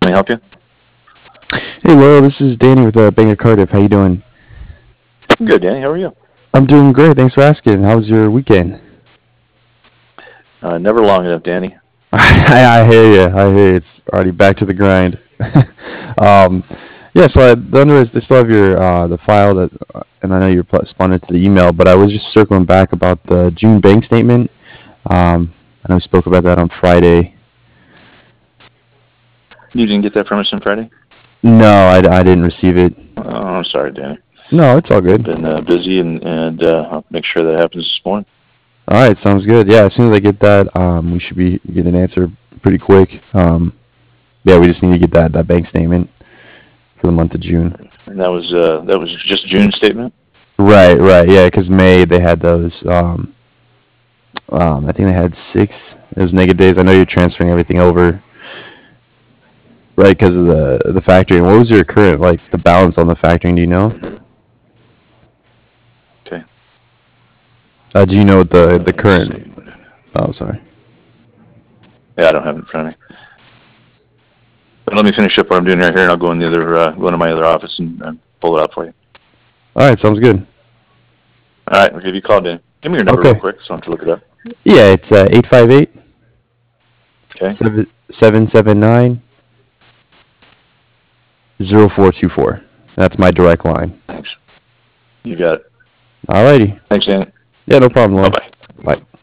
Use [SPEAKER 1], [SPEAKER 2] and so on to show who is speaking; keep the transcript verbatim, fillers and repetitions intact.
[SPEAKER 1] Can I help you?
[SPEAKER 2] Hey, Laurel, this is Danny with uh, Bank of Cardiff. How you doing?
[SPEAKER 1] Good, Danny. How are you?
[SPEAKER 2] I'm doing great. Thanks for asking. How was your weekend?
[SPEAKER 1] Uh, never long enough, Danny.
[SPEAKER 2] I, I hear you. I hear you. It's already back to the grind. um, yeah, so I, the under is they still have your uh, the file that, uh, and I know you responded to the email, but I was just circling back about the June bank statement. Um, I know we spoke about that on Friday.
[SPEAKER 1] You didn't get that from us on Friday?
[SPEAKER 2] No, I, I didn't receive it.
[SPEAKER 1] Oh, I'm sorry, Danny.
[SPEAKER 2] No, it's all good.
[SPEAKER 1] Been uh, busy, and, and uh, I'll make sure that happens this morning.
[SPEAKER 2] All right, sounds good. Yeah, as soon as I get that, um, we should be getting an answer pretty quick. Um, yeah, we just need to get that, that bank statement for the month of June.
[SPEAKER 1] And that was uh, that was just June's statement?
[SPEAKER 2] Right, right, yeah, because May they had those. Um, um, I think they had six. It was negative days. I know you're transferring everything over, right? Because of the the factoring. What was your current like the balance on the factoring? Do you know?
[SPEAKER 1] Okay.
[SPEAKER 2] Uh, do you know what the
[SPEAKER 1] Uh,
[SPEAKER 2] the
[SPEAKER 1] let's
[SPEAKER 2] current?
[SPEAKER 1] see.
[SPEAKER 2] Oh, sorry.
[SPEAKER 1] Yeah, I don't have it in front of me. But let me finish up what I'm doing right here, and I'll go in the other uh, go into my other office and, and pull it out for you.
[SPEAKER 2] All right, sounds good.
[SPEAKER 1] All right, I'll give you a call, Dan. Give me your number
[SPEAKER 2] Okay.
[SPEAKER 1] real quick, so I don't have to look it up.
[SPEAKER 2] Yeah, it's uh, eight five eight
[SPEAKER 1] Okay.
[SPEAKER 2] seven seven seven nine zero four two four. That's my direct line.
[SPEAKER 1] Thanks. You got it.
[SPEAKER 2] Alrighty.
[SPEAKER 1] Thanks, Dan.
[SPEAKER 2] Yeah, no problem, Lauren.
[SPEAKER 1] Bye-bye.
[SPEAKER 2] Bye.